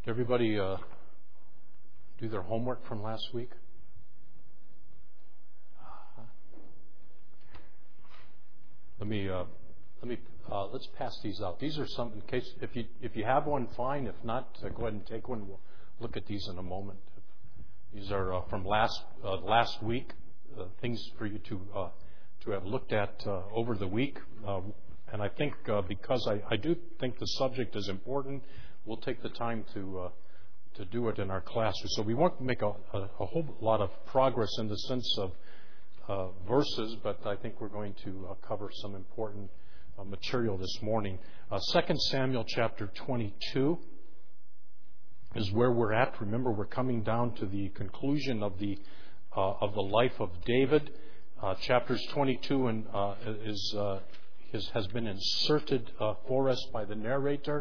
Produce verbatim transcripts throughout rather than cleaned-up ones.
Did everybody uh, do their homework from last week? Uh, let me uh, let me uh, let's pass these out. These are some in case if you if you have one, fine. If not, uh, go ahead and take one. We'll look at these in a moment. These are uh, from last uh, last week. Uh, things for you to uh, to have looked at uh, over the week. Uh, and I think uh, because I, I do think the subject is important, we'll take the time to uh, to do it in our class. So we won't make a, a, a whole lot of progress in the sense of uh, verses, but I think we're going to uh, cover some important uh, material this morning. Uh, Second Samuel chapter twenty-two is where we're at. Remember, we're coming down to the conclusion of the uh, of the life of David. Uh, chapters twenty-two and uh, is, uh, is has been inserted uh, for us by the narrator,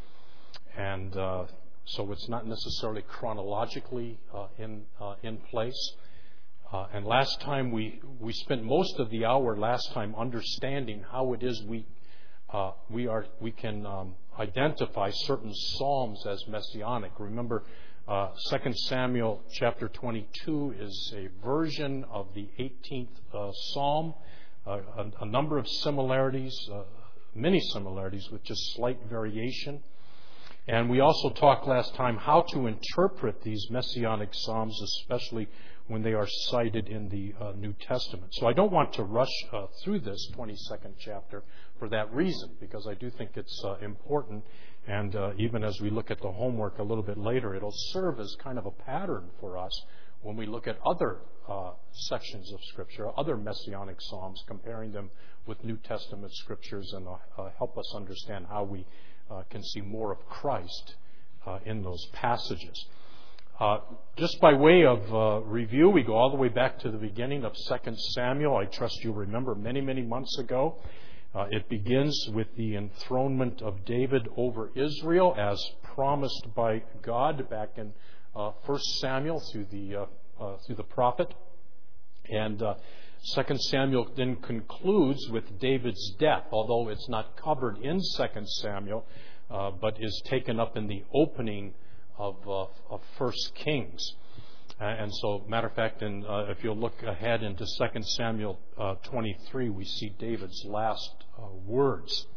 and uh, so it's not necessarily chronologically uh, in uh, in place. Uh, and last time we we spent most of the hour last time understanding how it is we uh, we are we can um, identify certain psalms as messianic. Remember, uh, Second Samuel chapter twenty-two is a version of the eighteenth uh, Psalm. Uh, a, a number of similarities, uh, many similarities with just slight variation. And we also talked last time how to interpret these messianic psalms, especially when they are cited in the uh, New Testament. So I don't want to rush uh, through this twenty-second chapter for that reason, because I do think it's uh, important. And uh, even as we look at the homework a little bit later, it'll serve as kind of a pattern for us when we look at other uh, sections of Scripture, other messianic psalms, comparing them with New Testament Scriptures, and uh, uh, help us understand how we uh, can see more of Christ uh, in those passages. Uh, just by way of uh, review, we go all the way back to the beginning of Second Samuel. I trust you remember many, many months ago. Uh, it begins with the enthronement of David over Israel as promised by God back in uh, First Samuel through the uh, uh, through the prophet. And uh, Second Samuel then concludes with David's death, although it's not covered in Second Samuel, uh, but is taken up in the opening of, uh, of First Kings. Uh, and so, matter of fact, in, uh, if you'll look ahead into Second Samuel uh, twenty-three, we see David's last uh, words.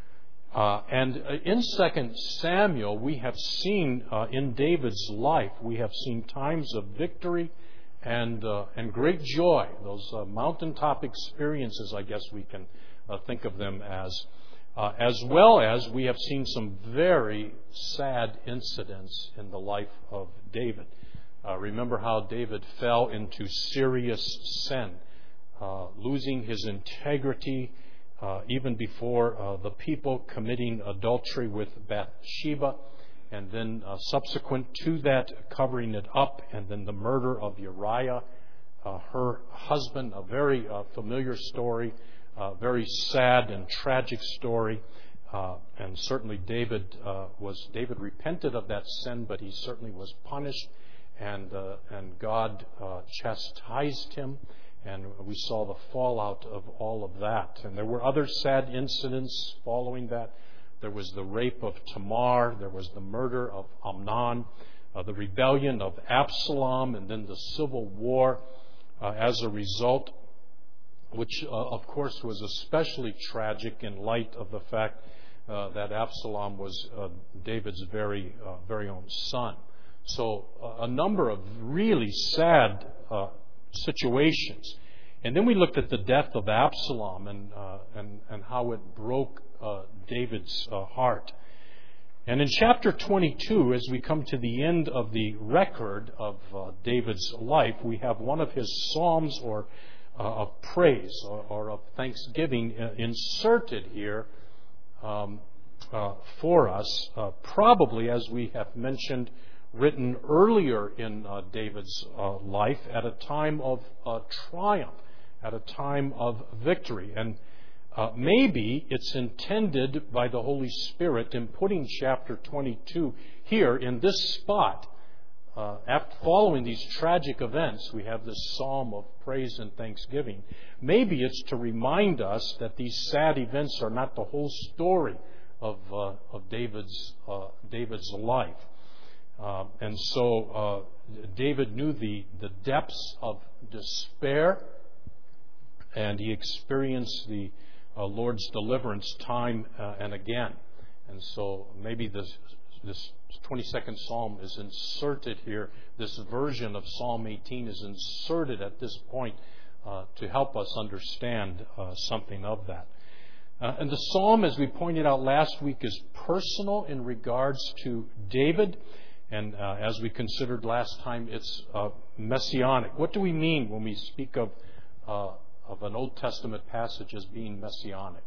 Uh, and in Second Samuel, we have seen uh, in David's life, we have seen times of victory and uh, and great joy. Those uh, mountaintop experiences, I guess we can uh, think of them as. Uh, as well as we have seen some very sad incidents in the life of David. Uh, remember how David fell into serious sin, uh, losing his integrity uh, even before uh, the people, committing adultery with Bathsheba, and then uh, subsequent to that, covering it up, and then the murder of Uriah, uh, her husband, a very uh, familiar story. Uh, very sad and tragic story, uh, and certainly David uh, was David repented of that sin, but he certainly was punished, and uh, and God uh, chastised him, and we saw the fallout of all of that. And there were other sad incidents following that. There was the rape of Tamar, there was the murder of Amnon, uh, the rebellion of Absalom, and then the civil war uh, as a result, which, uh, of course, was especially tragic in light of the fact uh, that Absalom was uh, David's very, uh, very own son. So uh, a number of really sad uh, situations. And then we looked at the death of Absalom and uh, and, and how it broke uh, David's uh, heart. And in chapter twenty-two, as we come to the end of the record of uh, David's life, we have one of his psalms or Uh, of praise or, or of thanksgiving uh, inserted here um, uh, for us, uh, probably, as we have mentioned, written earlier in uh, David's uh, life at a time of uh, triumph, at a time of victory. And uh, maybe it's intended by the Holy Spirit in putting chapter twenty-two here in this spot. Uh, after following these tragic events, we have this psalm of praise and thanksgiving. Maybe it's to remind us that these sad events are not the whole story of uh, of David's uh, David's life. Uh, and so uh, David knew the, the depths of despair, and he experienced the uh, Lord's deliverance time uh, and again. And so maybe this, this twenty-second Psalm is inserted here. This version of Psalm eighteen is inserted at this point uh, to help us understand uh, something of that. Uh, and the Psalm, as we pointed out last week, is personal in regards to David. And uh, as we considered last time, it's uh, messianic. What do we mean when we speak of uh, of an Old Testament passage as being messianic?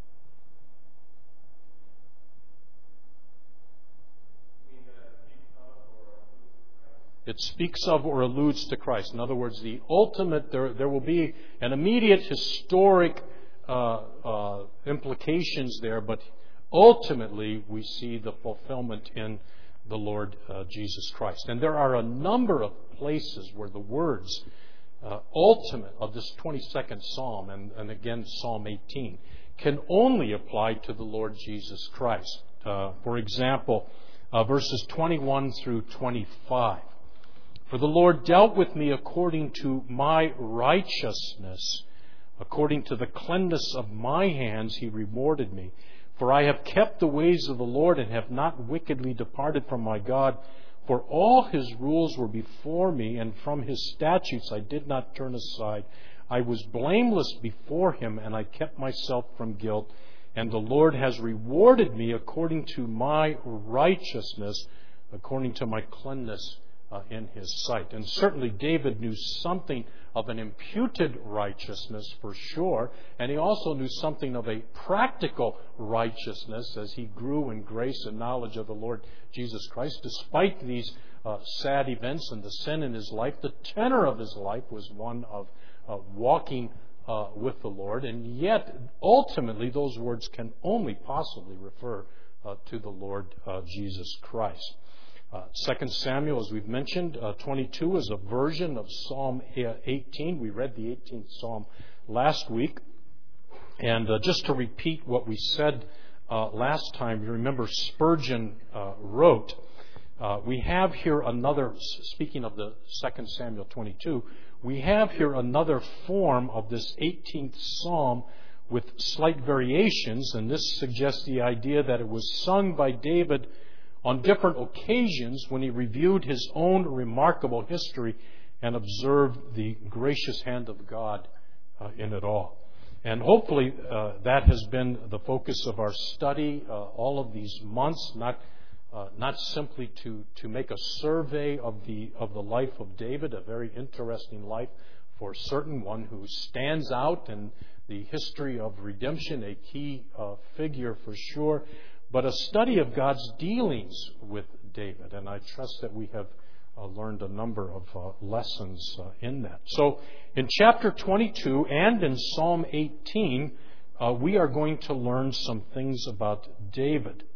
It speaks of or alludes to Christ. In other words, the ultimate, there, there will be an immediate historic uh, uh, implications there, but ultimately we see the fulfillment in the Lord uh, Jesus Christ. And there are a number of places where the words uh, ultimate of this twenty-second Psalm, and, and again Psalm eighteen, can only apply to the Lord Jesus Christ. Uh, for example, uh, verses twenty-one through twenty-five. For the Lord dealt with me according to my righteousness, according to the cleanness of my hands he rewarded me. For I have kept the ways of the Lord and have not wickedly departed from my God. For all his rules were before me, and from his statutes I did not turn aside. I was blameless before him, and I kept myself from guilt. And the Lord has rewarded me according to my righteousness, according to my cleanness uh, in his sight. And certainly David knew something of an imputed righteousness for sure, and he also knew something of a practical righteousness as he grew in grace and knowledge of the Lord Jesus Christ. Despite these uh, sad events and the sin in his life, the tenor of his life was one of uh, walking uh, with the Lord, and yet ultimately those words can only possibly refer uh, to the Lord uh, Jesus Christ. Uh, Second Samuel, as we've mentioned, uh, twenty-two is a version of Psalm eighteen. We read the eighteenth Psalm last week. And uh, just to repeat what we said uh, last time, you remember Spurgeon uh, wrote, uh, we have here another, speaking of the Second Samuel twenty-two, we have here another form of this eighteenth Psalm with slight variations, and this suggests the idea that it was sung by David on different occasions when he reviewed his own remarkable history and observed the gracious hand of God uh, in it all. And hopefully uh, that has been the focus of our study uh, all of these months, not uh, not simply to, to make a survey of the of the life of David, a very interesting life for certain, one who stands out in the history of redemption, a key uh, figure for sure, but a study of God's dealings with David. And I trust that we have uh, learned a number of uh, lessons uh, in that. So in chapter twenty-two and in Psalm eighteen, uh, we are going to learn some things about David.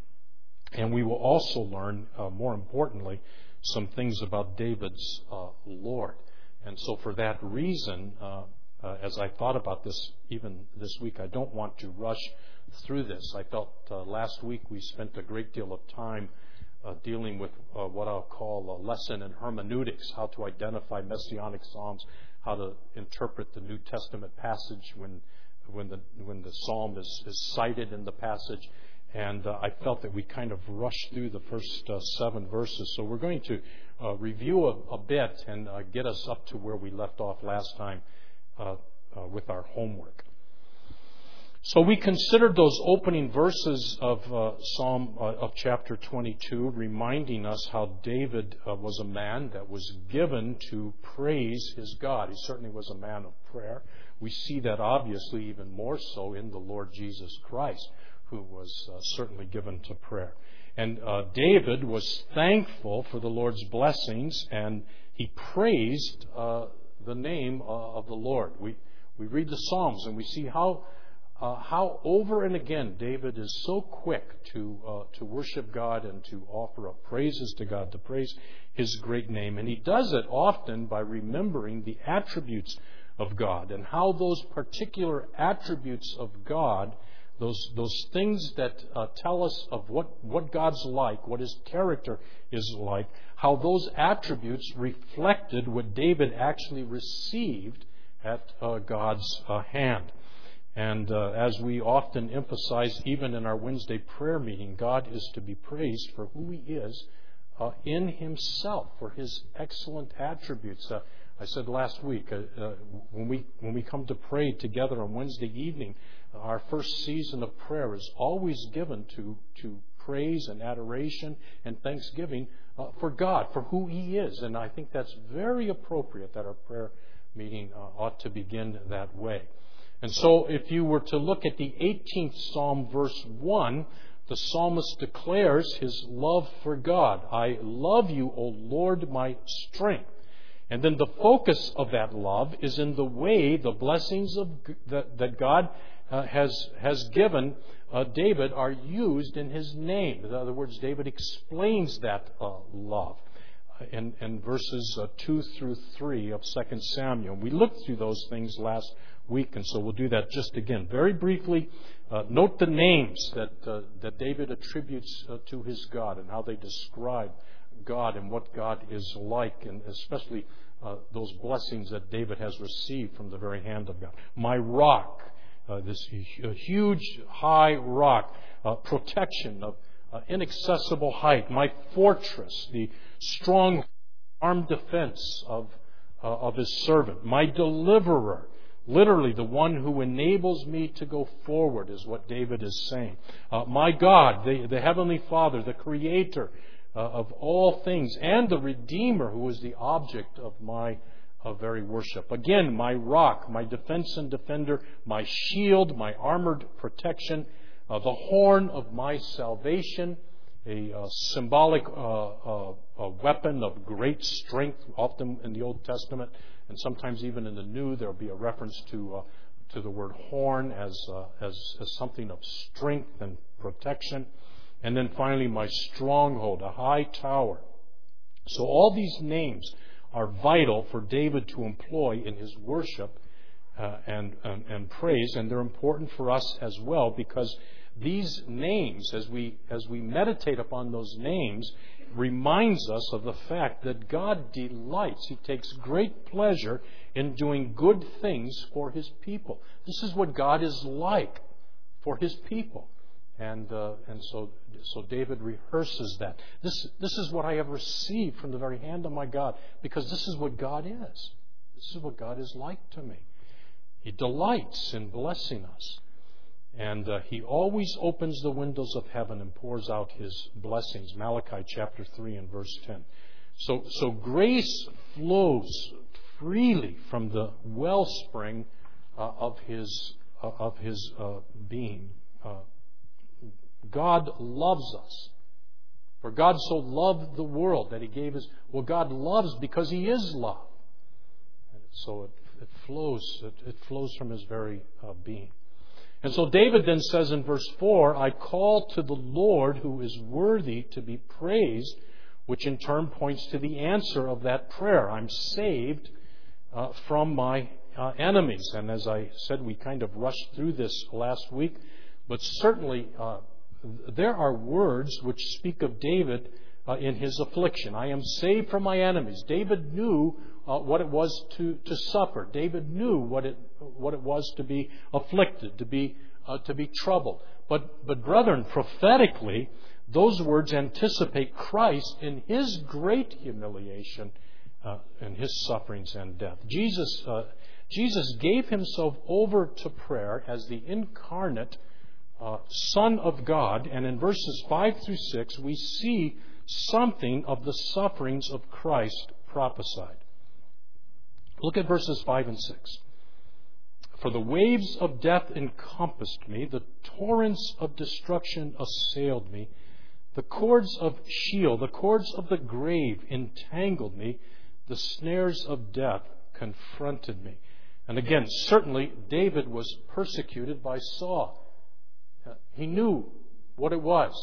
And we will also learn, uh, more importantly, some things about David's uh, Lord. And so for that reason, uh, uh, as I thought about this even this week, I don't want to rush through this. I felt uh, last week we spent a great deal of time uh, dealing with uh, what I'll call a lesson in hermeneutics, how to identify messianic psalms, how to interpret the New Testament passage when when the when the psalm is, is cited in the passage. And uh, I felt that we kind of rushed through the first uh, seven verses. So we're going to uh, review a, a bit and uh, get us up to where we left off last time uh, uh, with our homework. So we considered those opening verses of uh, Psalm uh, of chapter twenty-two, reminding us how David uh, was a man that was given to praise his God. He certainly was a man of prayer. We see that obviously even more so in the Lord Jesus Christ, who was uh, certainly given to prayer. And uh, David was thankful for the Lord's blessings, and he praised uh, the name uh, of the Lord. We we read the Psalms and we see how uh, how over and again David is so quick to uh, to worship God and to offer up praises to God, to praise His great name. And he does it often by remembering the attributes of God and how those particular attributes of God those those things that uh, tell us of what, what God's like, what His character is like, how those attributes reflected what David actually received at uh, God's uh, hand. And uh, as we often emphasize, even in our Wednesday prayer meeting, God is to be praised for who He is uh, in Himself, for His excellent attributes. Uh, I said last week, uh, uh, when we when we come to pray together on Wednesday evening, our first season of prayer is always given to to praise and adoration and thanksgiving uh, for God, for who He is. And I think that's very appropriate that our prayer meeting uh, ought to begin that way. And so if you were to look at the eighteenth Psalm, verse one, the psalmist declares his love for God. I love you, O Lord, my strength. And then the focus of that love is in the way the blessings of that, that God uh, has has given uh, David are used in His name. In other words, David explains that uh, love in, in verses uh, two through three of Second Samuel. We looked through those things last week, and so we'll do that just again. Very briefly, uh, note the names that uh, that David attributes uh, to his God and how they describe God and what God is like, and especially uh, those blessings that David has received from the very hand of God. My rock, uh, this huge, high rock, uh, protection of uh, inaccessible height. My fortress, the strong armed defense of uh, of His servant. My deliverer, literally the one who enables me to go forward, is what David is saying. Uh, my God, the, the Heavenly Father, the Creator Uh, of all things, and the Redeemer, who is the object of my uh, very worship. Again, my rock, my defense and defender, my shield, my armored protection, uh, the horn of my salvation, a uh, symbolic uh, uh, a weapon of great strength, often in the Old Testament, and sometimes even in the New, there will be a reference to uh, to the word horn as, uh, as as something of strength and protection. And then finally, my stronghold, a high tower. So all these names are vital for David to employ in his worship uh, and, and, and praise, and they're important for us as well, because these names, as we as we meditate upon those names, reminds us of the fact that God delights. He takes great pleasure in doing good things for His people. This is what God is like for His people. And uh, and so so David rehearses that. This this is what I have received from the very hand of my God, because this is what God is. This is what God is like to me. He delights in blessing us. And uh, He always opens the windows of heaven and pours out His blessings. Malachi chapter three and verse ten. So so grace flows freely from the wellspring uh, of His uh, of His uh, being. Uh, God loves us. For God so loved the world that He gave His... Well, God loves because He is love. And so it, it flows. It, it flows from His very uh, being. And so David then says in verse four, I call to the Lord who is worthy to be praised, which in turn points to the answer of that prayer. I'm saved uh, from my uh, enemies. And as I said, we kind of rushed through this last week. But certainly... Uh, There are words which speak of David uh, in his affliction. I am saved from my enemies. David knew uh, what it was to, to suffer. David knew what it what it was to be afflicted, to be uh, to be troubled. But but brethren, prophetically, those words anticipate Christ in His great humiliation uh, and His sufferings and death. Jesus uh, Jesus gave Himself over to prayer as the incarnate Uh, Son of God, and in verses five through six we see something of the sufferings of Christ prophesied. Look at verses five and six. For the waves of death encompassed me, the torrents of destruction assailed me, the cords of Sheol, the cords of the grave entangled me, the snares of death confronted me. And again, certainly David was persecuted by Saul. He knew what it was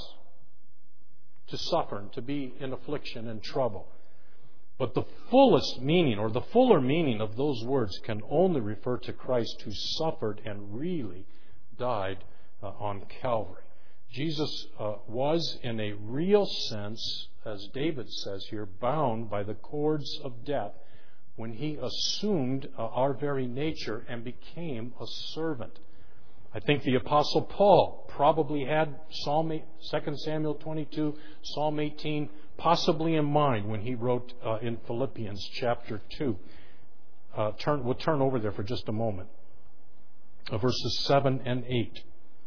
to suffer and to be in affliction and trouble. But the fullest meaning, or the fuller meaning of those words, can only refer to Christ, who suffered and really died uh, on Calvary. Jesus uh, was, in a real sense, as David says here, bound by the cords of death when he assumed uh, our very nature and became a servant. I think the Apostle Paul probably had Psalm eight, Second Samuel twenty-two, Psalm eighteen, possibly in mind when he wrote uh, in Philippians chapter two. Uh, turn, we'll turn over there for just a moment. Uh, verses seven and eight.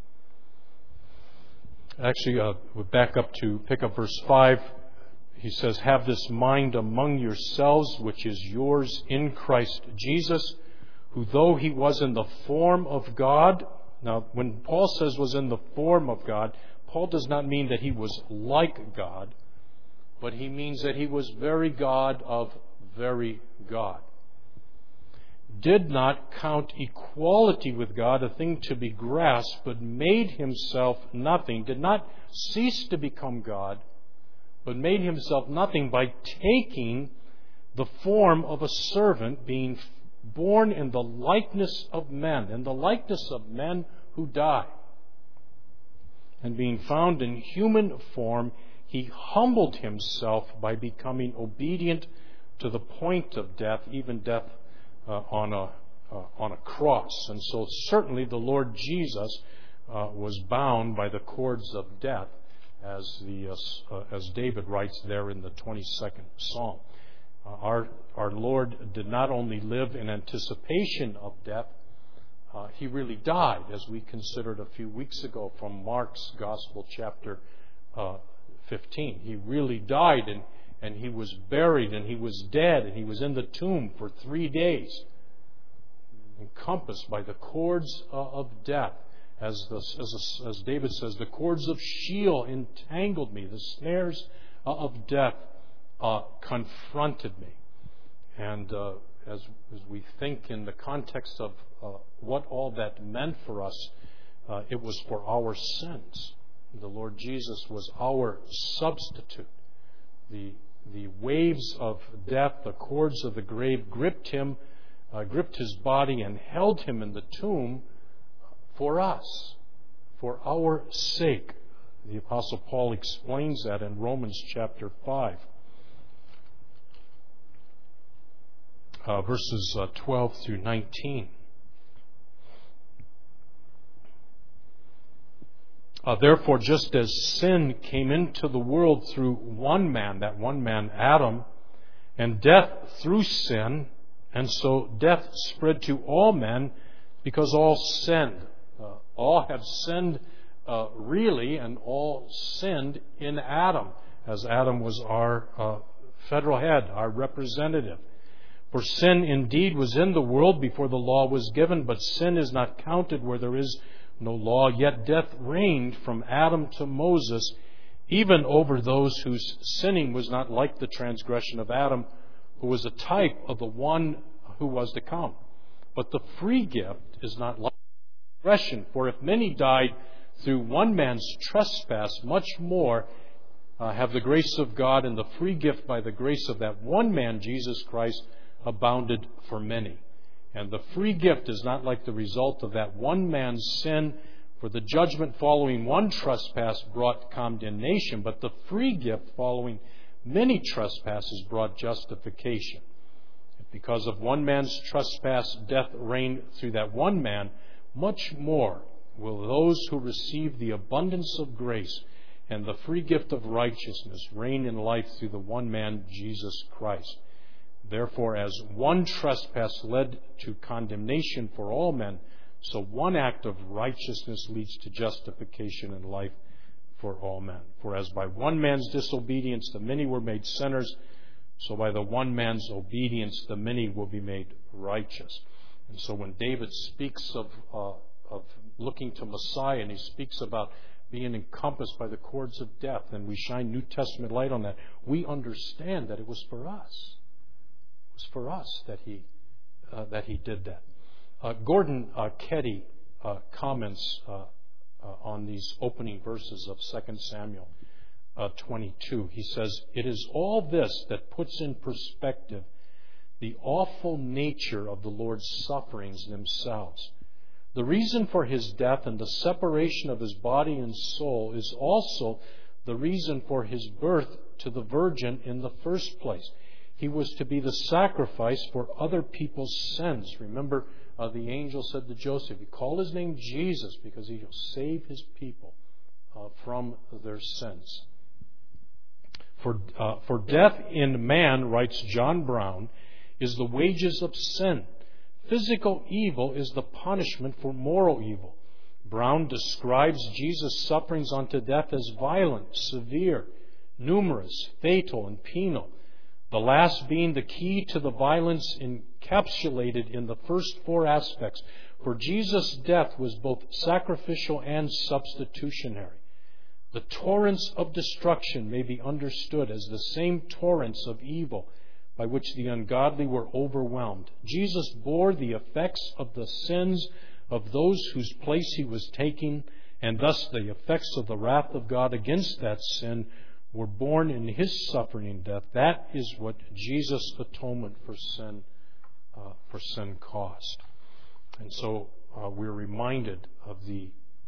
Actually, uh, we'll back up to pick up verse five. He says, "Have this mind among yourselves, which is yours in Christ Jesus, who though he was in the form of God..." Now, when Paul says was in the form of God, Paul does not mean that he was like God, but he means that he was very God of very God. "Did not count equality with God a thing to be grasped, but made himself nothing," did not cease to become God, but made himself nothing by taking the form of a servant, being born in the likeness of men, in the likeness of men who die. And being found in human form, he humbled himself by becoming obedient to the point of death, even death uh, on a uh, on a cross. And so certainly the Lord Jesus uh, was bound by the cords of death, as the uh, uh, as David writes there in the twenty-second Psalm. Uh, our our Lord did not only live in anticipation of death, uh, he really died, as we considered a few weeks ago from Mark's Gospel, chapter uh, fifteen. He really died, and, and he was buried, and he was dead, and he was in the tomb for three days, encompassed by the cords uh, of death. As, the, as, as David says, the cords of Sheol entangled me, the snares uh, of death uh, confronted me. And uh, as, as we think in the context of uh, what all that meant for us, uh, it was for our sins. The Lord Jesus was our substitute. The, the waves of death, the cords of the grave gripped him, uh, gripped his body and held him in the tomb for us, for our sake. The Apostle Paul explains that in Romans chapter five. Uh, verses uh, twelve through nineteen. Uh, Therefore, just as sin came into the world through one man, that one man, Adam, and death through sin, and so death spread to all men because all sinned. Uh, all have sinned uh, really, and all sinned in Adam, as Adam was our uh, federal head, our representative. For sin indeed was in the world before the law was given, but sin is not counted where there is no law. Yet death reigned from Adam to Moses, even over those whose sinning was not like the transgression of Adam, who was a type of the one who was to come. But the free gift is not like transgression. For if many died through one man's trespass, much more uh, have the grace of God and the free gift by the grace of that one man, Jesus Christ, abounded for many. And the free gift is not like the result of that one man's sin, for the judgment following one trespass brought condemnation, but the free gift following many trespasses brought justification. Because of one man's trespass, death reigned through that one man, much more will those who receive the abundance of grace and the free gift of righteousness reign in life through the one man, Jesus Christ. Therefore, as one trespass led to condemnation for all men, so one act of righteousness leads to justification and life for all men. For as by one man's disobedience the many were made sinners, so by the one man's obedience the many will be made righteous. And so when David speaks of uh, of looking to Messiah, and he speaks about being encompassed by the cords of death, and we shine New Testament light on that, we understand that it was for us. It was for us that he uh, that he did that. Uh, Gordon uh, Keddy uh, comments uh, uh, on these opening verses of Second Samuel uh, twenty-two. He says, "It is all this that puts in perspective the awful nature of the Lord's sufferings themselves. The reason for His death and the separation of His body and soul is also the reason for His birth to the Virgin in the first place. He was to be the sacrifice for other people's sins. Remember, uh, the angel said to Joseph, "You call His name Jesus because He will save His people uh, from their sins." For, uh, for death in man, writes John Brown, is the wages of sin. Physical evil is the punishment for moral evil. Brown describes Jesus' sufferings unto death as violent, severe, numerous, fatal, and penal. The last being the key to the violence encapsulated in the first four aspects. For Jesus' death was both sacrificial and substitutionary. The torrents of destruction may be understood as the same torrents of evil by which the ungodly were overwhelmed. Jesus bore the effects of the sins of those whose place He was taking, and thus the effects of the wrath of God against that sin were borne in His suffering and death. That is what Jesus' atonement for sin, uh, for sin cost. And so uh, we're reminded of the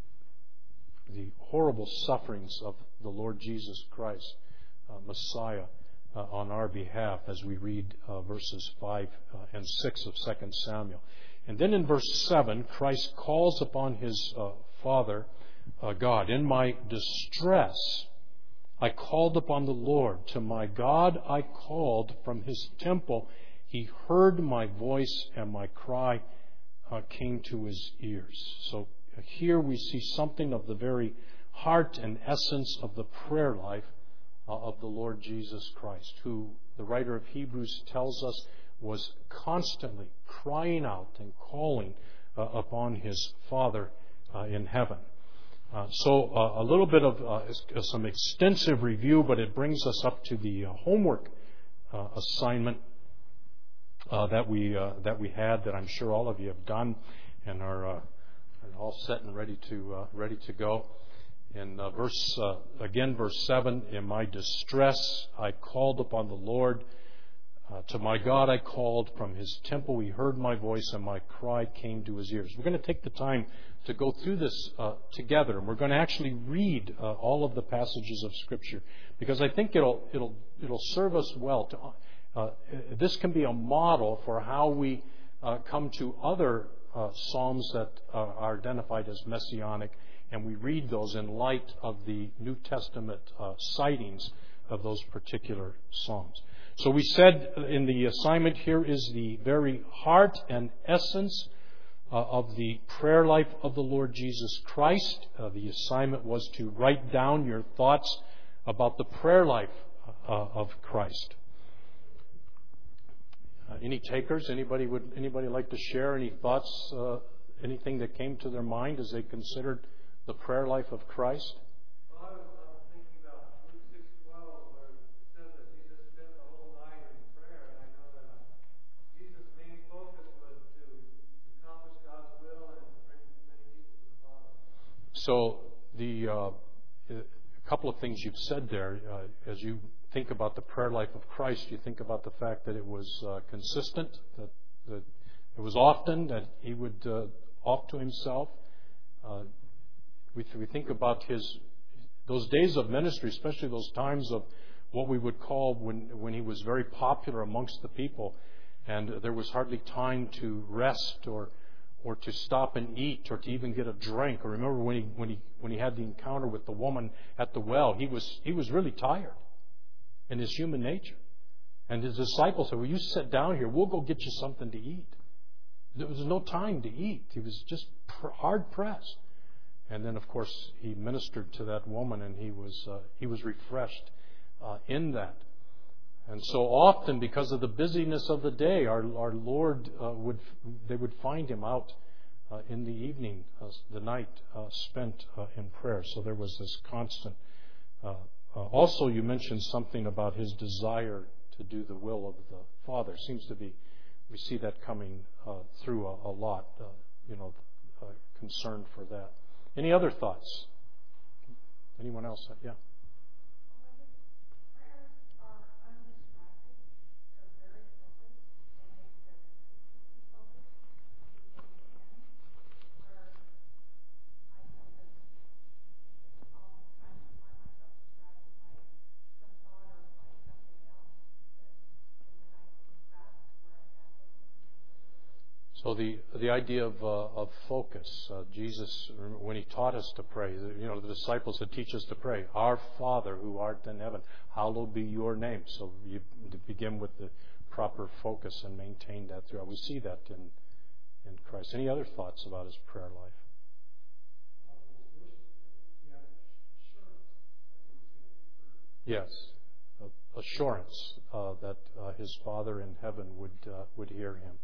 the horrible sufferings of the Lord Jesus Christ, uh, Messiah, uh, on our behalf as we read uh, verses five uh, and six of Second Samuel. And then in verse seven, Christ calls upon His uh, Father, uh, God. "In my distress, I called upon the Lord. To my God I called from His temple. He heard my voice, and my cry uh, came to His ears." So here we see something of the very heart and essence of the prayer life uh, of the Lord Jesus Christ, who the writer of Hebrews tells us was constantly crying out and calling uh, upon His Father uh, in heaven. Uh, so uh, a little bit of uh, some extensive review, but it brings us up to the uh, homework uh, assignment uh, that we uh, that we had, that I'm sure all of you have done and are uh, all set and ready to uh, ready to go. In uh, verse uh, again, verse seven, "In my distress I called upon the Lord. Uh, to my God I called from His temple. He heard my voice, and my cry came to His ears." We're going to take the time to go through this uh, together, and we're going to actually read uh, all of the passages of Scripture, because I think it'll it'll it'll serve us well. To uh, this can be a model for how we uh, come to other uh, psalms that uh, are identified as messianic, and we read those in light of the New Testament uh, sightings of those particular psalms. So we said in the assignment, here is the very heart and essence uh, of the prayer life of the Lord Jesus Christ. Uh, the assignment was to write down your thoughts about the prayer life uh, of Christ. Uh, any takers? Anybody would anybody like to share any thoughts? Uh, anything that came to their mind as they considered the prayer life of Christ? Well, I was uh, thinking about Luke six twelve, where it says that Jesus spent the whole night in prayer, and I know that uh, Jesus' main focus was to accomplish God's will and to bring many people to the Father. So the uh, a couple of things you've said there, uh, as you think about the prayer life of Christ, you think about the fact that it was uh, consistent, that, that it was often that He would uh, off to Himself. Uh, we, we think about His those days of ministry, especially those times of what we would call when when He was very popular amongst the people, and there was hardly time to rest or or to stop and eat or to even get a drink. Or remember when he when he when he had the encounter with the woman at the well, he was he was really tired in his human nature. And His disciples said, "Well, you sit down here. We'll go get you something to eat." There was no time to eat. He was just hard pressed. And then, of course, He ministered to that woman, and he was uh, he was refreshed uh, in that. And so often, because of the busyness of the day, our our Lord uh, would they would find Him out uh, in the evening, uh, the night uh, spent uh, in prayer. So there was this constant. Uh, uh, also, you mentioned something about His desire to do the will of the Father. Seems to be we see that coming uh, through a, a lot. Uh, you know, uh, concern for that. Any other thoughts? Anyone else? Yeah. So the the idea of uh, of focus, uh, Jesus, when he taught us to pray, you know, the disciples that teach us to pray, Our Father who art in heaven, hallowed be your name. So you begin with the proper focus and maintain that throughout. We see that in in Christ. Any other thoughts about his prayer life? Yes, assurance uh, that uh, his Father in heaven would uh, would hear him.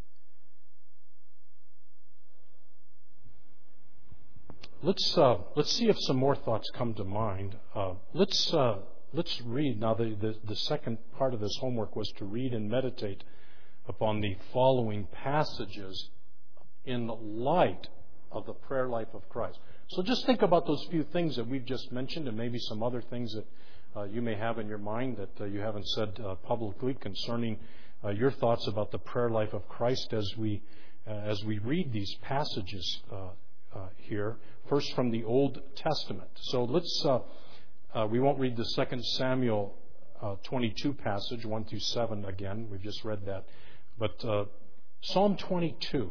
Let's uh, let's see if some more thoughts come to mind. Uh, let's uh, let's read now. The, the the second part of this homework was to read and meditate upon the following passages in light of the prayer life of Christ. So just think about those few things that we've just mentioned, and maybe some other things that uh, you may have in your mind that uh, you haven't said uh, publicly concerning uh, your thoughts about the prayer life of Christ as we uh, as we read these passages. Uh, Uh, here, first from the Old Testament. So let's, uh, uh, we won't read the Second Samuel uh, twenty-two passage, one through seven again. We've just read that. But uh, Psalm twenty-two.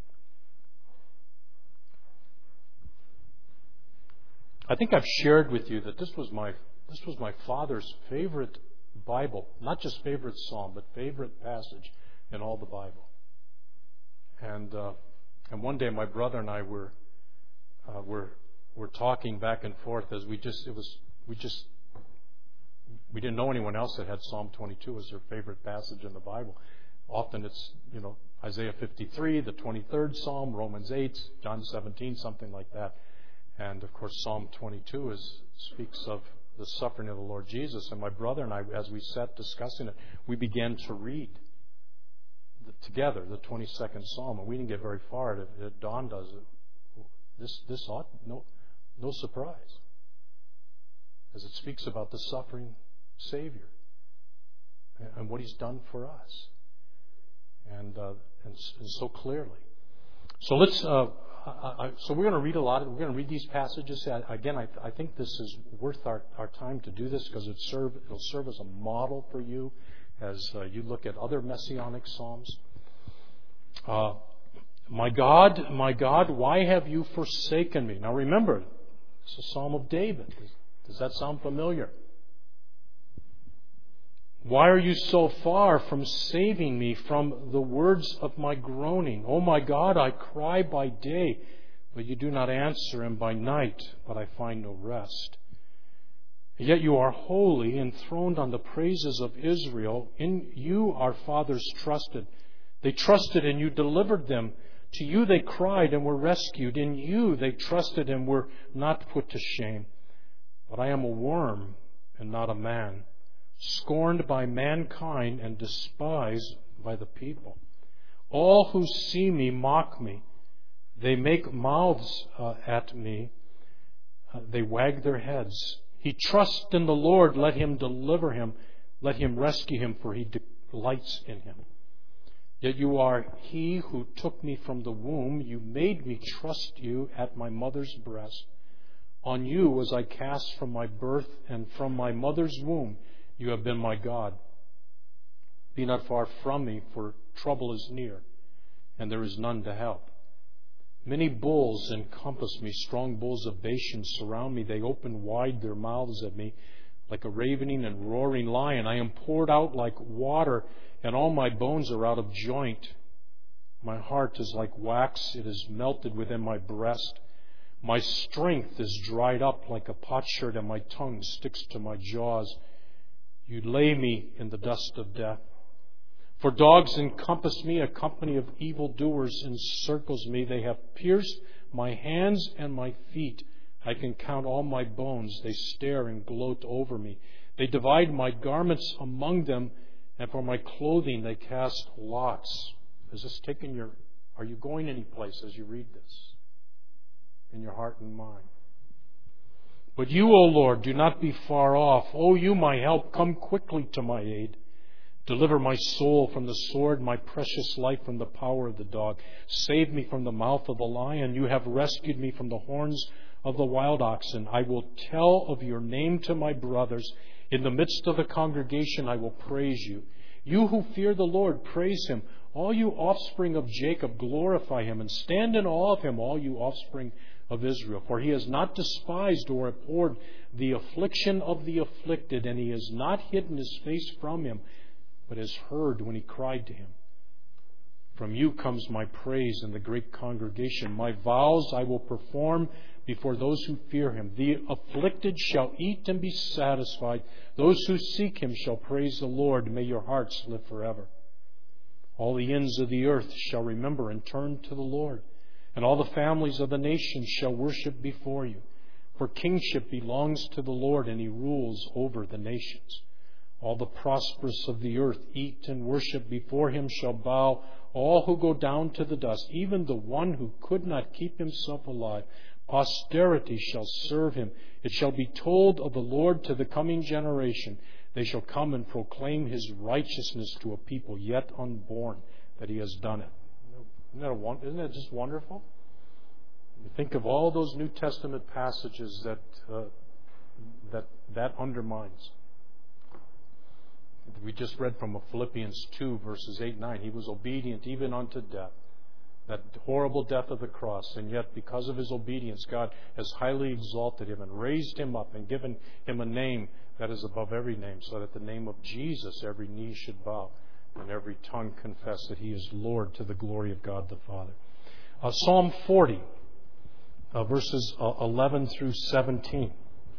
I think I've shared with you that this was my this was my father's favorite Bible, not just favorite psalm, but favorite passage in all the Bible. And uh, and one day my brother and I were Uh, we're we're talking back and forth as we just it was we just we didn't know anyone else that had Psalm twenty-two as their favorite passage in the Bible. Often it's you know Isaiah fifty-three, the twenty-third Psalm, Romans eight, John seventeen, something like that. And of course Psalm twenty-two is speaks of the suffering of the Lord Jesus. And my brother and I, as we sat discussing it, we began to read the, together the twenty-second Psalm, and we didn't get very far. It, it dawned on us. This this ought no no surprise, as it speaks about the suffering Savior and what He's done for us, and uh, and, and so clearly. So let's. Uh, I, I, so we're going to read a lot. Of, we're going to read these passages I, again. I, I think this is worth our, our time to do this because it serve it'll serve as a model for you as uh, you look at other messianic psalms. Uh, My God, my God, why have you forsaken me? Now remember, it's a Psalm of David. Does, does that sound familiar? Why are you so far from saving me from the words of my groaning? Oh my God, I cry by day, but you do not answer, and by night, but I find no rest. Yet you are holy, enthroned on the praises of Israel. In you our fathers trusted. They trusted and you delivered them. To you they cried and were rescued. In you they trusted and were not put to shame. But I am a worm and not a man, scorned by mankind and despised by the people. All who see me mock me. They make mouths uh, at me. Uh, they wag their heads. He trusts in the Lord. Let him deliver him. Let him rescue him, for he delights in him. Yet you are he who took me from the womb. You made me trust you at my mother's breast. On you was I cast from my birth, and from my mother's womb you have been my God. Be not far from me, for trouble is near, and there is none to help. Many bulls encompass me, strong bulls of Bashan surround me. They open wide their mouths at me, like a ravening and roaring lion. I am poured out like water, and all my bones are out of joint. My heart is like wax, it is melted within my breast. My strength is dried up like a potsherd, and my tongue sticks to my jaws. You lay me in the dust of death. For dogs encompass me, a company of evildoers encircles me. They have pierced my hands and my feet. I can count all my bones. They stare and gloat over me. They divide my garments among them, and for my clothing they cast lots. Is this taking your... Are you going any place as you read this? In your heart and mind. But you, O Lord, do not be far off. O you, my help, come quickly to my aid. Deliver my soul from the sword, my precious life from the power of the dog. Save me from the mouth of the lion. You have rescued me from the horns of the wild oxen. I will tell of your name to my brothers. In the midst of the congregation I will praise you. You who fear the Lord, praise Him. All you offspring of Jacob, glorify Him, and stand in awe of Him, all you offspring of Israel. For He has not despised or abhorred the affliction of the afflicted, and He has not hidden His face from him, but has heard when he cried to Him. From you comes my praise in the great congregation. My vows I will perform before those who fear Him. The afflicted shall eat and be satisfied. Those who seek Him shall praise the Lord. May your hearts live forever. All the ends of the earth shall remember and turn to the Lord, and all the families of the nations shall worship before you. For kingship belongs to the Lord, and He rules over the nations. All the prosperous of the earth eat and worship before Him shall bow, all who go down to the dust, even the one who could not keep himself alive. Posterity shall serve Him. It shall be told of the Lord to the coming generation. They shall come and proclaim His righteousness to a people yet unborn, that He has done it. Isn't that, a, isn't that just wonderful? You think of all those New Testament passages that uh, that that undermines. We just read from Philippians two, verses eight and nine. He was obedient even unto death, that horrible death of the cross. And yet, because of His obedience, God has highly exalted Him and raised Him up and given Him a name that is above every name, so that at the name of Jesus every knee should bow and every tongue confess that He is Lord, to the glory of God the Father. Uh, Psalm forty, uh, verses uh, eleven through seventeen.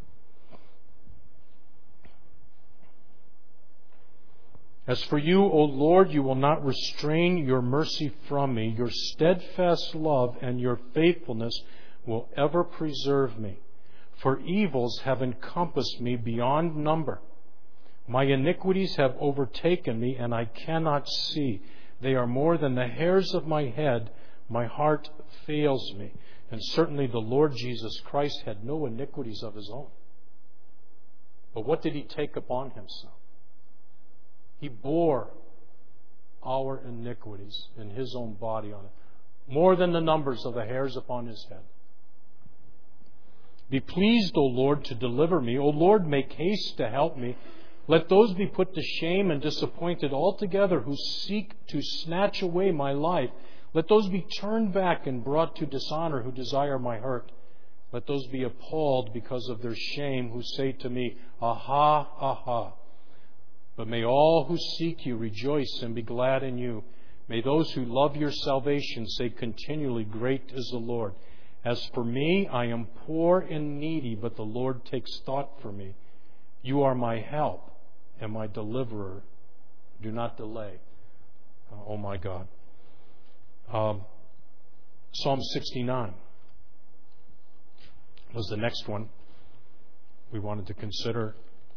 As for you, O Lord, you will not restrain your mercy from me. Your steadfast love and your faithfulness will ever preserve me. For evils have encompassed me beyond number. My iniquities have overtaken me, and I cannot see. They are more than the hairs of my head. My heart fails me. And certainly the Lord Jesus Christ had no iniquities of His own. But what did He take upon Himself? He bore our iniquities in His own body on it, more than the numbers of the hairs upon His head. Be pleased, O Lord, to deliver me. O Lord, make haste to help me. Let those be put to shame and disappointed altogether who seek to snatch away my life. Let those be turned back and brought to dishonor who desire my hurt. Let those be appalled because of their shame who say to me, Aha, aha. But may all who seek you rejoice and be glad in you. May those who love your salvation say continually, Great is the Lord. As for me, I am poor and needy, but the Lord takes thought for me. You are my help and my deliverer. Do not delay, oh my God. Um, Psalm sixty-nine was the next one we wanted to consider.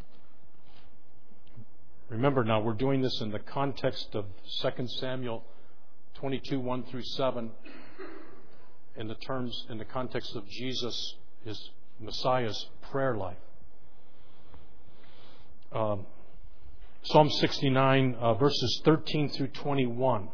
Remember now, we're doing this in the context of Second Samuel twenty-two, one through seven, in the terms, in the context of Jesus, His Messiah's prayer life. Um, Psalm sixty-nine, uh, verses thirteen through twenty-one.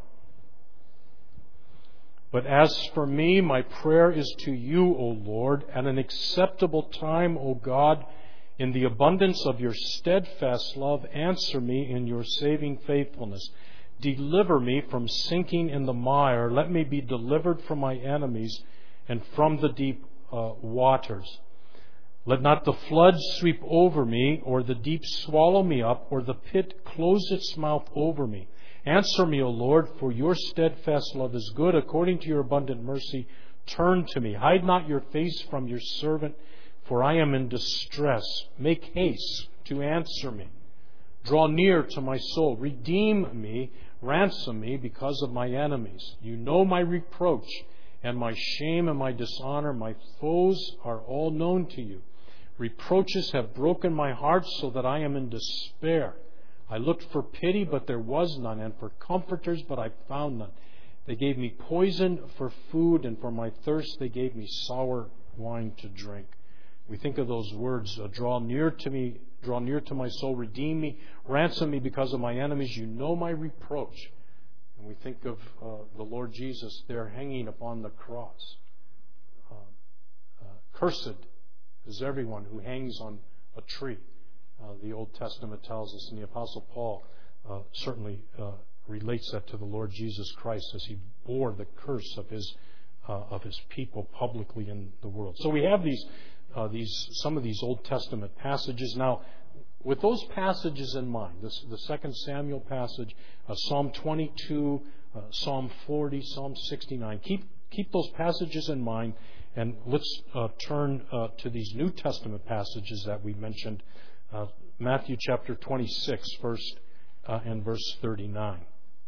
But as for me, my prayer is to you, O Lord, at an acceptable time, O God. In the abundance of your steadfast love, answer me in your saving faithfulness. Deliver me from sinking in the mire. Let me be delivered from my enemies and from the deep uh, waters. Let not the flood sweep over me, or the deep swallow me up, or the pit close its mouth over me. Answer me, O Lord, for your steadfast love is good. According to your abundant mercy, turn to me. Hide not your face from your servant, for I am in distress. Make haste to answer me. Draw near to my soul. Redeem me. Ransom me because of my enemies. You know my reproach and my shame and my dishonor. My foes are all known to you. Reproaches have broken my heart so that I am in despair. I looked for pity, but there was none, and for comforters, but I found none. They gave me poison for food, and for my thirst they gave me sour wine to drink. We think of those words, uh, draw near to me, draw near to my soul, redeem me, ransom me because of my enemies. You know my reproach. And we think of uh, the Lord Jesus there hanging upon the cross. Uh, uh, cursed is everyone who hangs on a tree. Uh, the Old Testament tells us, and the Apostle Paul uh, certainly uh, relates that to the Lord Jesus Christ as He bore the curse of His uh, of His people publicly in the world. So we have these uh, these some of these Old Testament passages. Now, with those passages in mind, this, the Second Samuel passage, uh, Psalm twenty-two, uh, Psalm forty, Psalm sixty-nine, keep keep those passages in mind, and let's uh, turn uh, to these New Testament passages that we mentioned. Uh, Matthew chapter twenty-six, first uh, and verse thirty-nine.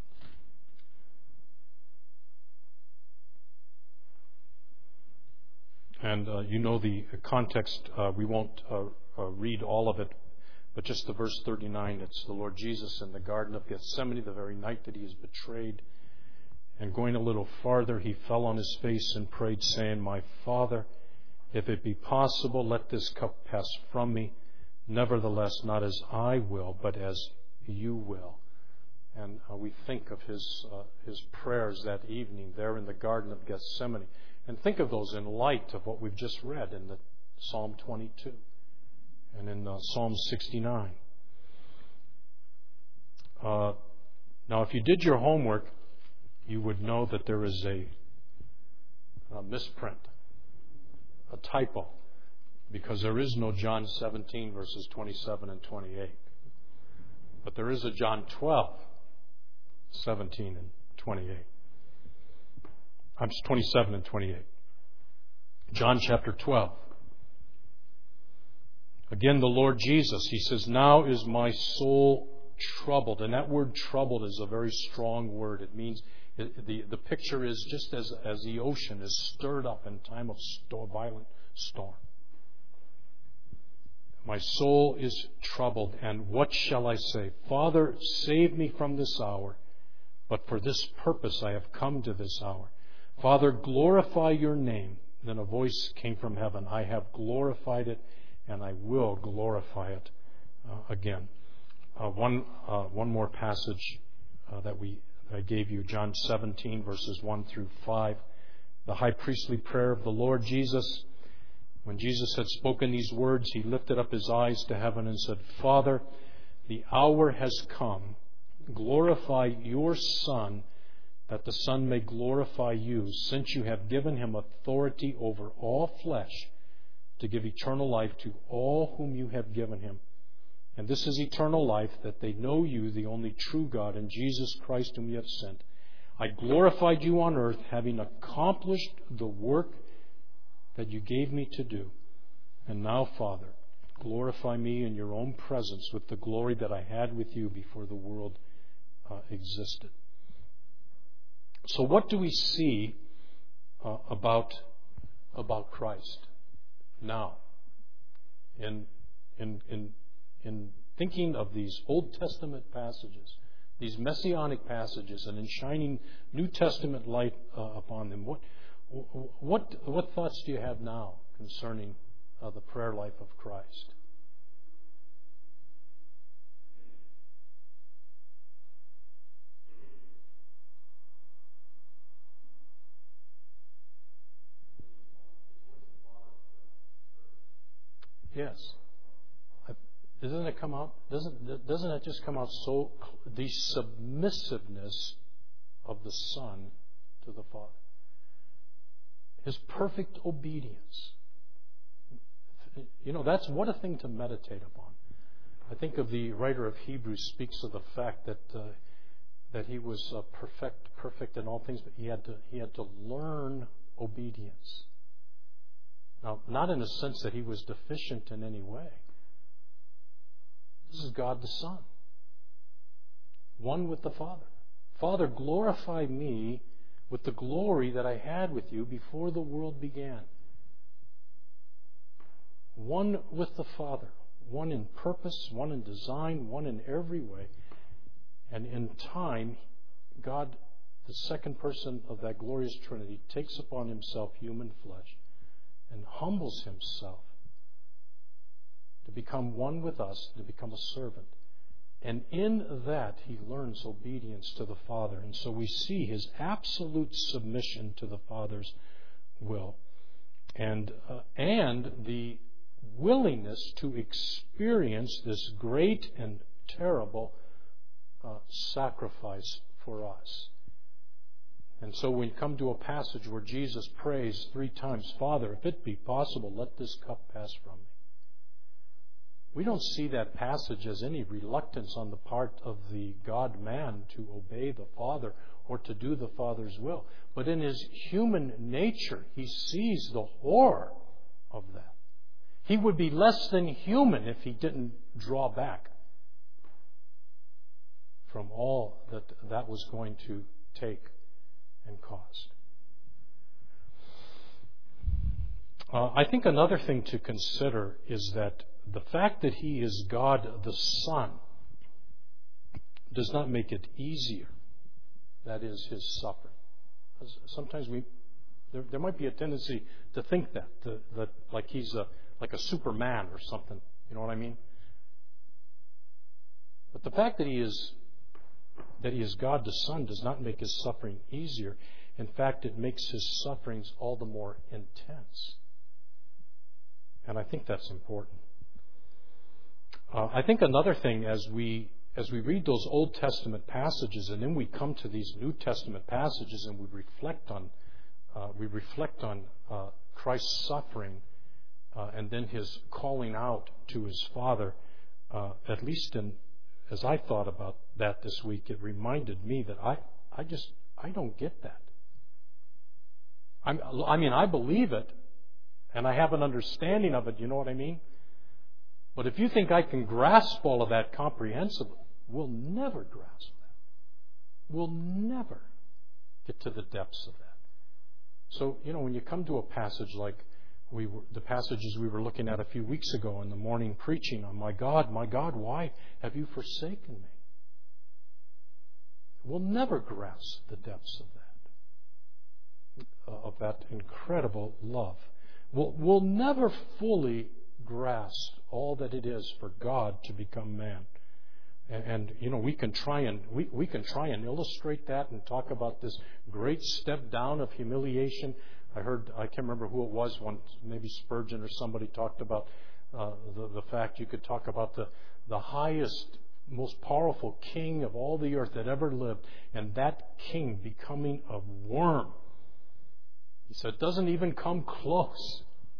And uh, you know the context. Uh, we won't uh, uh, read all of it, but just the verse thirty-nine. It's the Lord Jesus in the Garden of Gethsemane, the very night that He is betrayed. And going a little farther, He fell on His face and prayed, saying, "My Father, if it be possible, let this cup pass from me. Nevertheless, not as I will, but as You will." And uh, we think of His uh, His prayers that evening there in the Garden of Gethsemane. And think of those in light of what we've just read in the Psalm twenty-two and in uh, Psalm sixty-nine. Uh, now, if you did your homework, you would know that there is a, a misprint, a typo, because there is no John seventeen, verses twenty-seven and twenty-eight. But there is a John twelve, seventeen and twenty-eight. I'm twenty-seven and twenty-eight. John chapter twelve. Again, the Lord Jesus, He says, "Now is my soul troubled." And that word troubled is a very strong word. It means, it, the, the picture is just as, as the ocean is stirred up in time of storm, violent storm. My soul is troubled, and what shall I say? Father, save me from this hour, but for this purpose I have come to this hour. Father, glorify Your name. Then a voice came from heaven. I have glorified it, and I will glorify it uh, again. Uh, one uh, one more passage uh, that we that I gave you, John seventeen, verses one through five. The high priestly prayer of the Lord Jesus. When Jesus had spoken these words, He lifted up His eyes to heaven and said, "Father, the hour has come. Glorify Your Son, that the Son may glorify You, since You have given Him authority over all flesh, to give eternal life to all whom You have given Him. And this is eternal life, that they know You, the only true God, and Jesus Christ whom You have sent. I glorified You on earth, having accomplished the work that You gave Me to do. And now, Father, glorify Me in Your own presence with the glory that I had with You before the world uh, existed." So what do we see uh, about about Christ now? In in in in thinking of these Old Testament passages, these messianic passages, and in shining New Testament light uh, upon them, what what what thoughts do you have now concerning uh, the prayer life of Christ? Yes. Doesn't it come out? Doesn't doesn't it just come out so? The submissiveness of the Son to the Father. His perfect obedience. You know, that's what a thing to meditate upon. I think of the writer of Hebrews speaks of the fact that uh, that he was uh, perfect, perfect in all things, but he had to he had to learn obedience. Now, not in the sense that He was deficient in any way. This is God the Son, one with the Father. Father, glorify Me with the glory that I had with You before the world began. One with the Father, one in purpose, one in design, one in every way. And in time, God, the second person of that glorious Trinity, takes upon Himself human flesh and humbles Himself to become one with us, to become a servant. And in that, He learns obedience to the Father. And so we see His absolute submission to the Father's will. And, uh, and the willingness to experience this great and terrible uh, sacrifice for us. And so when we come to a passage where Jesus prays three times, Father, if it be possible, let this cup pass from me. We don't see that passage as any reluctance on the part of the God-man to obey the Father or to do the Father's will. But in his human nature, he sees the horror of that. He would be less than human if he didn't draw back from all that that was going to take and cost. Uh, I think another thing to consider is that the fact that he is God the Son does not make it easier. That is his suffering. Sometimes we there, there might be a tendency to think that, to, that like he's a like a Superman or something. You know what I mean? But the fact that he is that he is God the Son does not make his suffering easier. In fact, it makes his sufferings all the more intense. And I think that's important. Uh, I think another thing, as we as we read those Old Testament passages, and then we come to these New Testament passages, and we reflect on uh, we reflect on uh, Christ's suffering, uh, and then his calling out to his Father. Uh, at least, in as I thought about that this week, it reminded me that I I just I don't get that. I'm, I mean, I believe it, and I have an understanding of it. You know what I mean? But if you think I can grasp all of that comprehensively, we'll never grasp that. We'll never get to the depths of that. So, you know, when you come to a passage like we were, the passages we were looking at a few weeks ago in the morning preaching on, my God, my God, why have you forsaken me? We'll never grasp the depths of that, uh, of that incredible love. We'll, we'll never fully grasp all that it is for God to become man. And, and you know, we can try and we, we can try and illustrate that and talk about this great step down of humiliation. I heard, I can't remember who it was, one, maybe Spurgeon or somebody talked about uh, the, the fact you could talk about the, the highest, most powerful king of all the earth that ever lived, and that king becoming a worm. He said, it doesn't even come close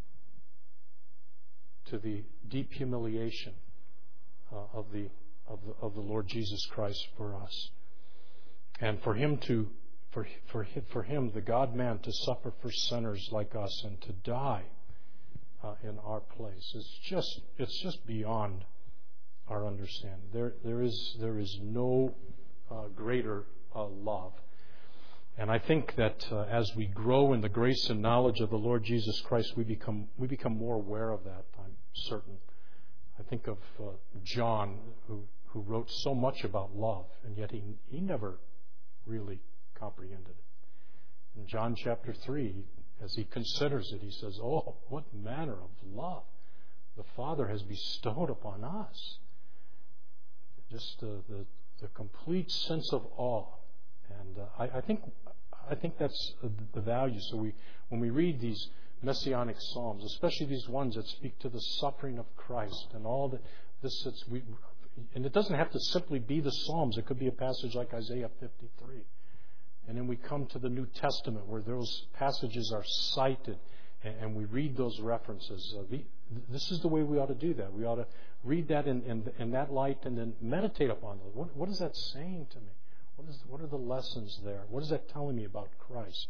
to the deep humiliation uh, of the of the of the Lord Jesus Christ for us, and for him to for for for him, the God-man, to suffer for sinners like us and to die uh, in our place. It's just it's just beyond our understanding. There there is there is no uh, greater uh, love. And I think that uh, as we grow in the grace and knowledge of the Lord Jesus Christ, we become we become more aware of that. I'm certain. I think of uh, John, who who wrote so much about love, and yet he he never really comprehended it. In John chapter three, as he considers it, he says, "Oh, what manner of love the Father has bestowed upon us!" Just uh, the the complete sense of awe. And uh, I, I think I think that's the value. So we, when we read these messianic psalms, especially these ones that speak to the suffering of Christ and all that this, it's, we, and it doesn't have to simply be the Psalms. It could be a passage like Isaiah fifty-three, and then we come to the New Testament where those passages are cited, and, and we read those references. Uh, the, this is the way we ought to do that. We ought to read that in, in, in that light, and then meditate upon those. What, what is that saying to me? What is, what are the lessons there? What is that telling me about Christ?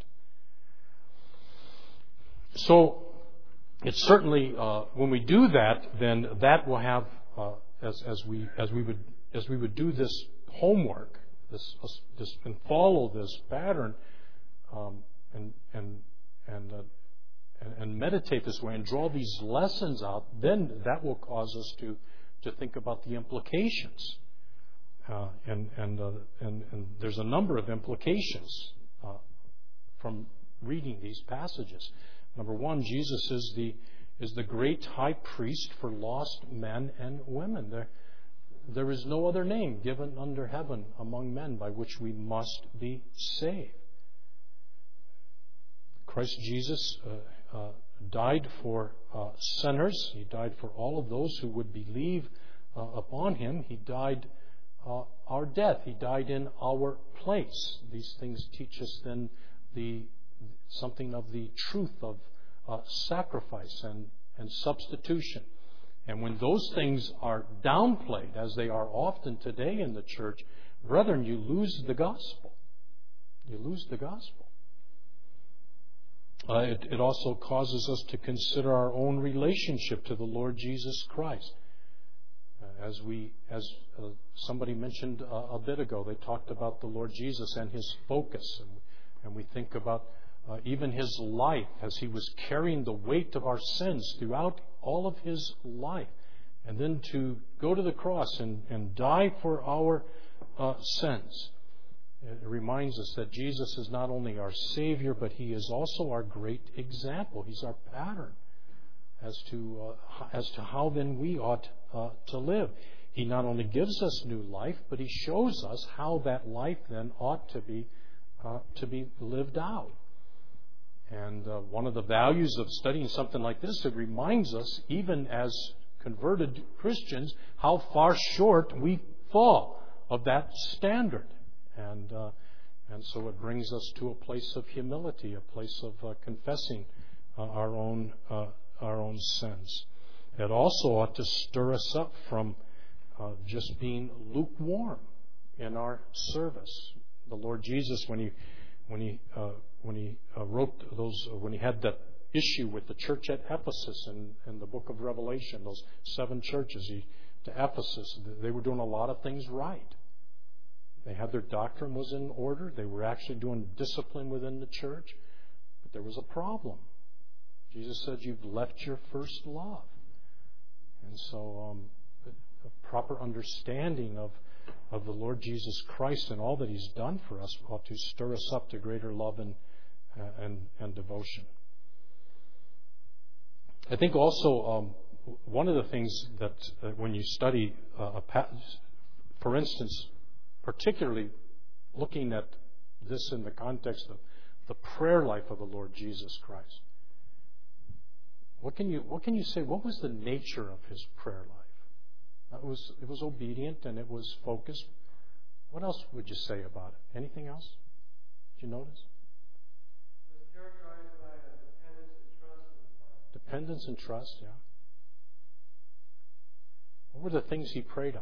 So, it's certainly uh, when we do that, then that will have uh, as as we as we would as we would do this homework, this this and follow this pattern, um, and and and, uh, and and meditate this way and draw these lessons out. Then that will cause us to to think about the implications. Uh, and and, uh, and and there's a number of implications uh, from reading these passages. Number one, Jesus is the is the great high priest for lost men and women. There there is no other name given under heaven among men by which we must be saved. Christ Jesus uh, uh, died for uh, sinners. He died for all of those who would believe uh, upon him. He died uh, our death. He died in our place. These things teach us then the something of the truth of uh, sacrifice and, and substitution. And when those things are downplayed, as they are often today in the church, brethren, you lose the gospel. You lose the gospel. Uh, it, it also causes us to consider our own relationship to the Lord Jesus Christ. Uh, as we, as uh, somebody mentioned uh, a bit ago, they talked about the Lord Jesus and His focus, and, and we think about uh, even His life as He was carrying the weight of our sins throughout all of His life, and then to go to the cross and, and die for our uh, sins. It reminds us that Jesus is not only our Savior, but He is also our great example. He's our pattern as to uh, as to how then we ought uh, to live. He not only gives us new life, but He shows us how that life then ought to be uh, to be lived out. And uh, one of the values of studying something like this, it reminds us, even as converted Christians, how far short we fall of that standard. And uh, and so it brings us to a place of humility, a place of uh, confessing uh, our own uh, our own sins. It also ought to stir us up from uh, just being lukewarm in our service. The Lord Jesus, when he when he uh, when he uh, wrote those, uh, when he had that issue with the church at Ephesus in, in the book of Revelation, those seven churches, he, to Ephesus, they were doing a lot of things right. They had their doctrine was in order. They were actually doing discipline within the church. But there was a problem. Jesus said, you've left your first love. And so um, a proper understanding of, of the Lord Jesus Christ and all that He's done for us ought to stir us up to greater love and, uh, and, and devotion. I think also um, one of the things that uh, when you study, uh, a pa- for instance, particularly looking at this in the context of the prayer life of the Lord Jesus Christ. What can you what can you say? What was the nature of His prayer life? It was it was obedient and it was focused. What else would you say about it? Anything else? Did you notice? It was characterized by a dependence and trust in the Father. Dependence and trust, yeah. What were the things He prayed of?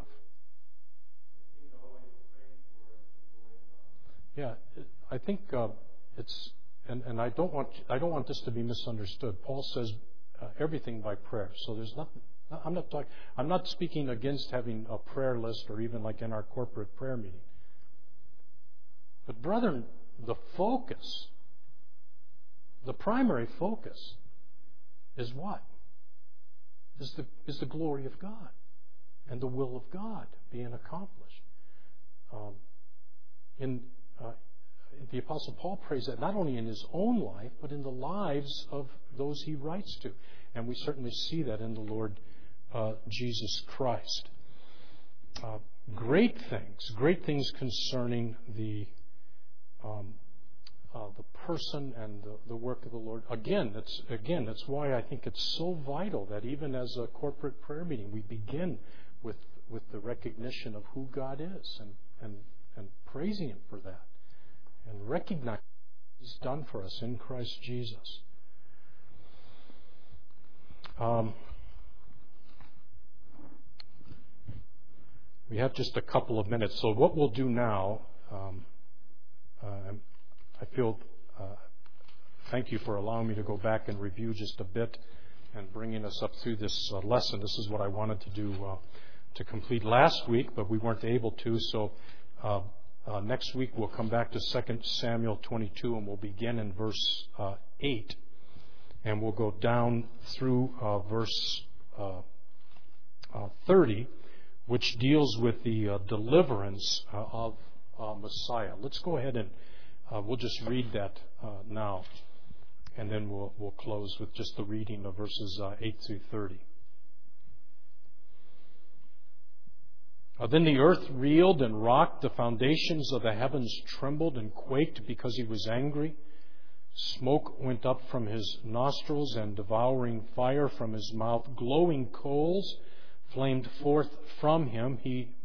Yeah, I think uh, it's, and, and I don't want I don't want this to be misunderstood. Paul says uh, everything by prayer. So there's nothing. I'm not talking. I'm not speaking against having a prayer list or even like in our corporate prayer meeting. But brethren, the focus, the primary focus, is what? Is the is the glory of God and the will of God being accomplished. Um, in Uh, the Apostle Paul prays that not only in his own life, but in the lives of those he writes to. And we certainly see that in the Lord uh, Jesus Christ. Uh, great things, great things concerning the um, uh, the person and the, the work of the Lord. Again, that's again that's why I think it's so vital that even as a corporate prayer meeting, we begin with with the recognition of who God is and and. and praising Him for that, and recognizing what He's done for us in Christ Jesus. Um, we have just a couple of minutes, so what we'll do now, um, uh, I feel, uh, thank you for allowing me to go back and review just a bit and bringing us up through this uh, lesson. This is what I wanted to do uh, to complete last week, but we weren't able to, so uh, Uh, next week we'll come back to Second Samuel twenty-two and we'll begin in verse uh, eight. And we'll go down through uh, verse uh, uh, thirty, which deals with the uh, deliverance uh, of uh, Messiah. Let's go ahead and uh, we'll just read that uh, now. And then we'll, we'll close with just the reading of verses uh, eight through thirty. Uh, then the earth reeled and rocked, the foundations of the heavens trembled and quaked because He was angry. Smoke went up from His nostrils, and devouring fire from His mouth. Glowing coals flamed forth from Him. He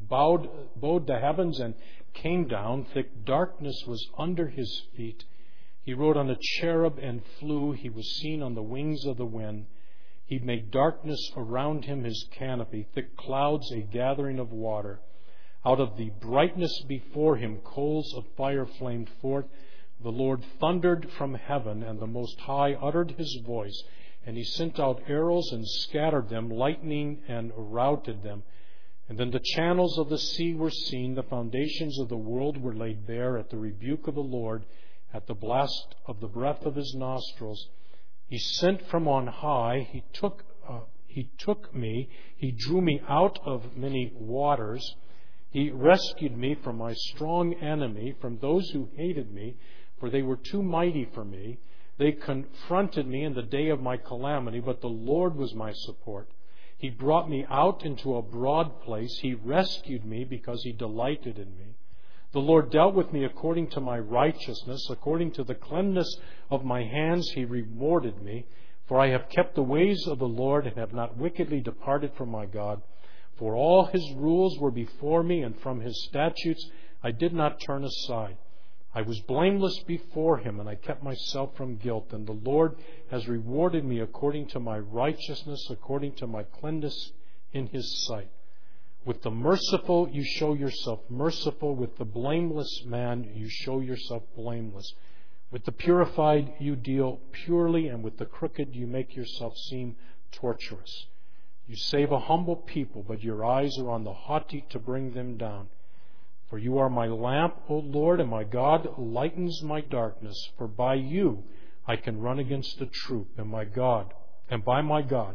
bowed, bowed the heavens and came down. Thick darkness was under his feet. He rode on a cherub and flew. He was seen on the wings of the wind. He made darkness around him his canopy, thick clouds a gathering of water. Out of the brightness before him coals of fire flamed forth. The Lord thundered from heaven, and the Most High uttered his voice. And he sent out arrows and scattered them, lightning and routed them. And then the channels of the sea were seen. The foundations of the world were laid bare at the rebuke of the Lord, at the blast of the breath of his nostrils. He sent from on high. He took, uh, he took me. He drew me out of many waters. He rescued me from my strong enemy, from those who hated me, for they were too mighty for me. They confronted me in the day of my calamity, but the Lord was my support. He brought me out into a broad place. He rescued me because he delighted in me. The Lord dealt with me according to my righteousness. According to the cleanness of my hands, he rewarded me. For I have kept the ways of the Lord and have not wickedly departed from my God. For all his rules were before me, and from his statutes I did not turn aside. I was blameless before him, and I kept myself from guilt. And the Lord has rewarded me according to my righteousness, according to my cleanness in his sight. With the merciful you show yourself merciful. With the blameless man you show yourself blameless. With the purified you deal purely, and with the crooked you make yourself seem tortuous. You save a humble people, but your eyes are on the haughty to bring them down. For you are my lamp, O Lord, and my God lightens my darkness. For by you I can run against the troop, and my God, and by my God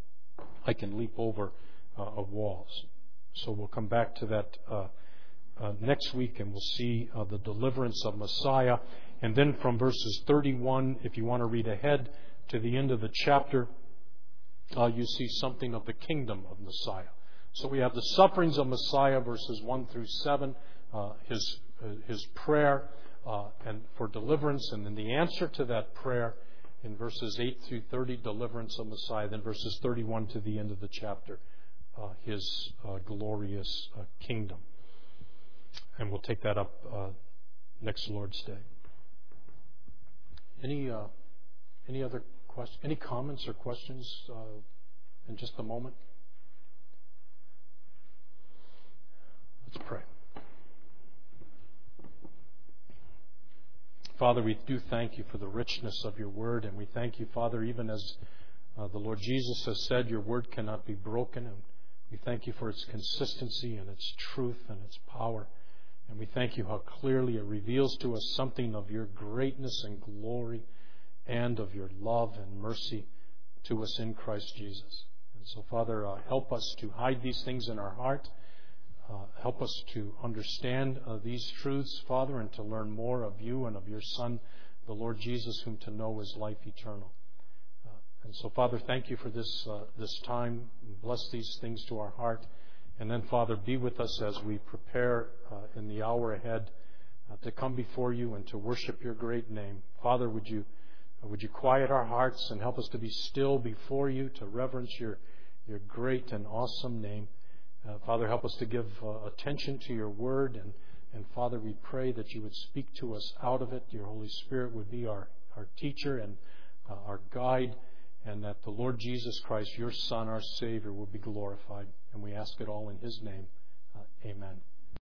I can leap over uh, of walls. So we'll come back to that uh, uh, next week, and we'll see uh, the deliverance of Messiah. And then from verses thirty-one, if you want to read ahead to the end of the chapter, uh, you see something of the kingdom of Messiah. So we have the sufferings of Messiah, verses one through seven, uh, his uh, his prayer uh, and for deliverance, and then the answer to that prayer in verses eight through thirty, deliverance of Messiah. Then verses thirty-one to the end of the chapter, uh, his uh, glorious uh, kingdom. And we'll take that up uh, next Lord's Day. Any uh, any other questions? Any comments or questions uh, in just a moment? Let's pray. Father, we do thank you for the richness of your word, and we thank you, Father, even as uh, the Lord Jesus has said, your word cannot be broken, and we thank you for its consistency and its truth and its power, and we thank you how clearly it reveals to us something of your greatness and glory and of your love and mercy to us in Christ Jesus. And so, Father, uh, help us to hide these things in our heart. Uh, help us to understand uh, these truths, Father, and to learn more of you and of your Son, the Lord Jesus, whom to know is life eternal. Uh, and so, Father, thank you for this uh, this time. Bless these things to our heart. And then, Father, be with us as we prepare uh, in the hour ahead uh, to come before you and to worship your great name. Father, would you uh, would you quiet our hearts and help us to be still before you, to reverence your your great and awesome name. Uh, Father, help us to give uh, attention to your word. And, and Father, we pray that you would speak to us out of it. Your Holy Spirit would be our, our teacher and uh, our guide, and that the Lord Jesus Christ, your Son, our Savior, will be glorified. And we ask it all in his name. Uh, amen.